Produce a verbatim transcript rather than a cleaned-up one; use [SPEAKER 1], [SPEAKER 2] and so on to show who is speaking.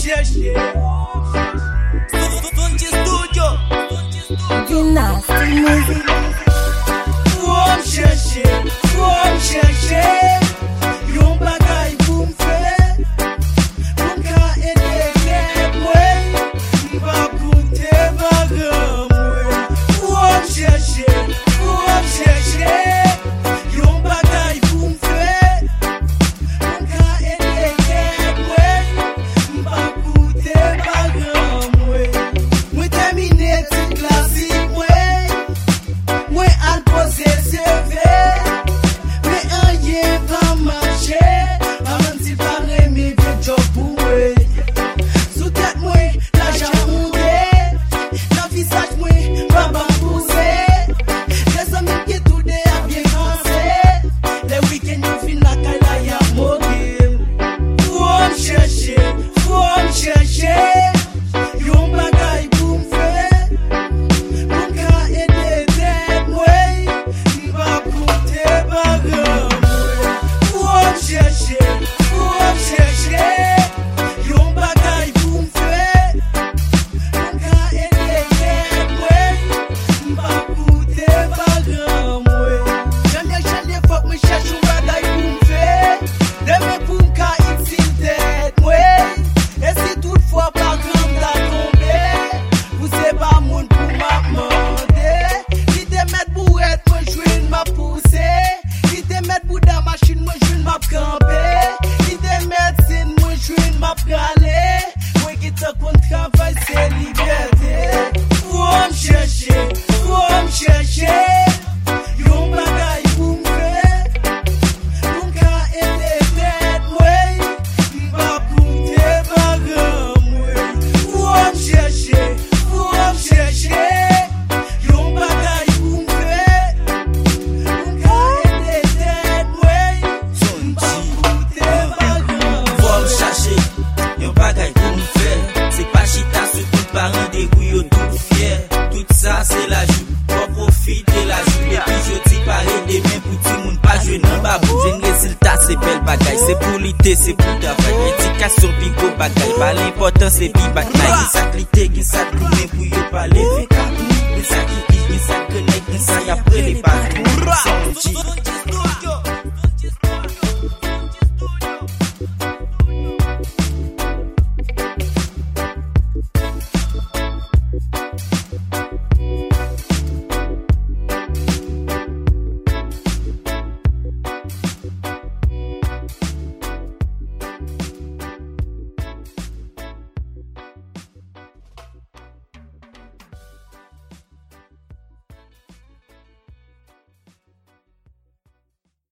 [SPEAKER 1] chercher. Tunji Studio.
[SPEAKER 2] Dynasty Music.
[SPEAKER 1] Faut me chercher, faut me chercher. Yon bagay pou m'fè, pou m'ka ede kèp mwen, m'pa koute bagay mwen. Faut me chercher, faut me chercher. Yon bagay pou m'fè, pou m'ka ede kèp mwen, m'pa koute bagay mwen. Mwen termine ti klasik mwen, mwen al pose C V.
[SPEAKER 3] C'est pour l'ité, c'est pour travail. Éducation, bigo, bagay. Pas l'important, c'est bi bataille. Qui s'aclité, qui s'aclité, pour y parler. Mais ça